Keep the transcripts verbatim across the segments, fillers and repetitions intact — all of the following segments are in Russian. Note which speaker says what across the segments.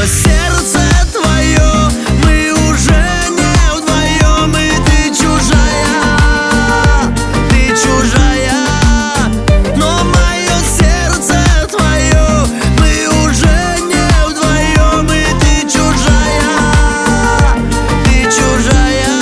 Speaker 1: мое сердце твое, мы уже не вдвоем, и ты чужая, ты чужая. Но мое сердце твое, мы уже не вдвоем, и ты чужая, ты чужая.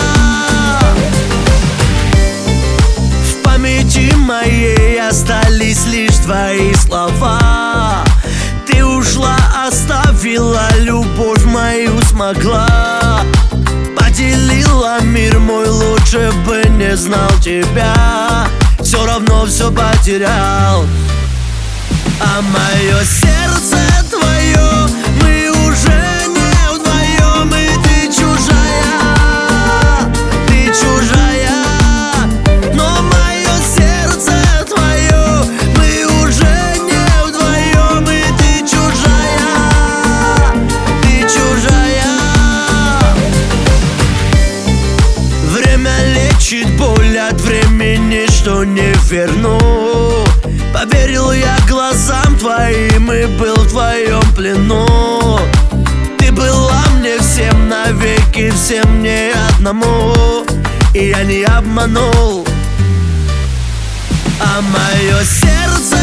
Speaker 1: В памяти моей остались лишь твои слова. Ты ушла, оставила любовь мою, смогла. Поделила мир мой, лучше бы не знал тебя. Все равно все потерял. А мое сердце твое, мы уже не вдвоем, и ты чужая, ты чужая. Но мое сердце твое, мы уже не вдвоем, и ты чужая, ты чужая. Время лечит боль, от времени что не верну. Поверил я глазам твоим и был в твоем плену. Ты была мне всем навеки, всем не одному, и я не обманул. А мое сердце